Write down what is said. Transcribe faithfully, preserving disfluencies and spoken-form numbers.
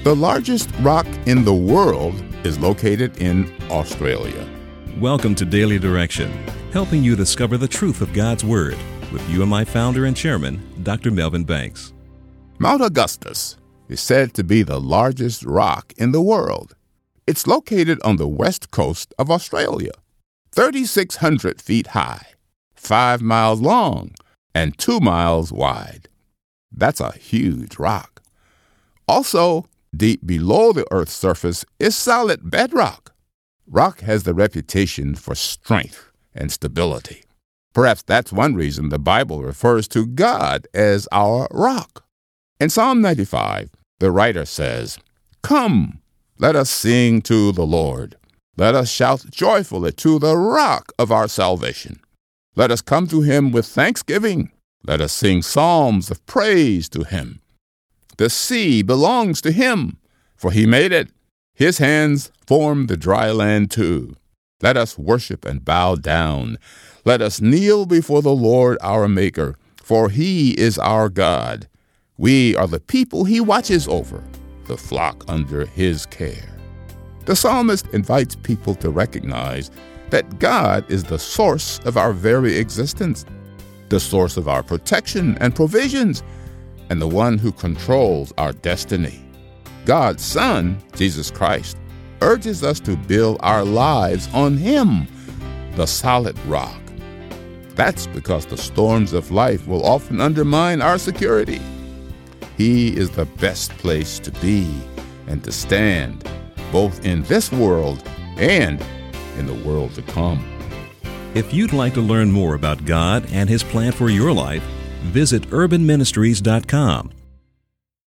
The largest rock in the world is located in Australia. Welcome to Daily Direction, helping you discover the truth of God's Word with U M I founder and chairman, Doctor Melvin Banks. Mount Augustus is said to be the largest rock in the world. It's located on the west coast of Australia, three thousand six hundred feet high, five miles long, and two miles wide. That's a huge rock. Also, deep below the Earth's surface is solid bedrock. Rock has the reputation for strength and stability. Perhaps that's one reason the Bible refers to God as our rock. In Psalm ninety-five, the writer says, "Come, let us sing to the Lord. Let us shout joyfully to the rock of our salvation. Let us come to him with thanksgiving. Let us sing psalms of praise to him. The sea belongs to him, for he made it. His hands formed the dry land too. Let us worship and bow down. Let us kneel before the Lord our Maker, for he is our God. We are the people he watches over, the flock under his care." The psalmist invites people to recognize that God is the source of our very existence, the source of our protection and provisions, and the one who controls our destiny. God's Son, Jesus Christ, urges us to build our lives on him, the solid rock. That's because the storms of life will often undermine our security. He is the best place to be and to stand, both in this world and in the world to come. If you'd like to learn more about God and his plan for your life, visit urban ministries dot com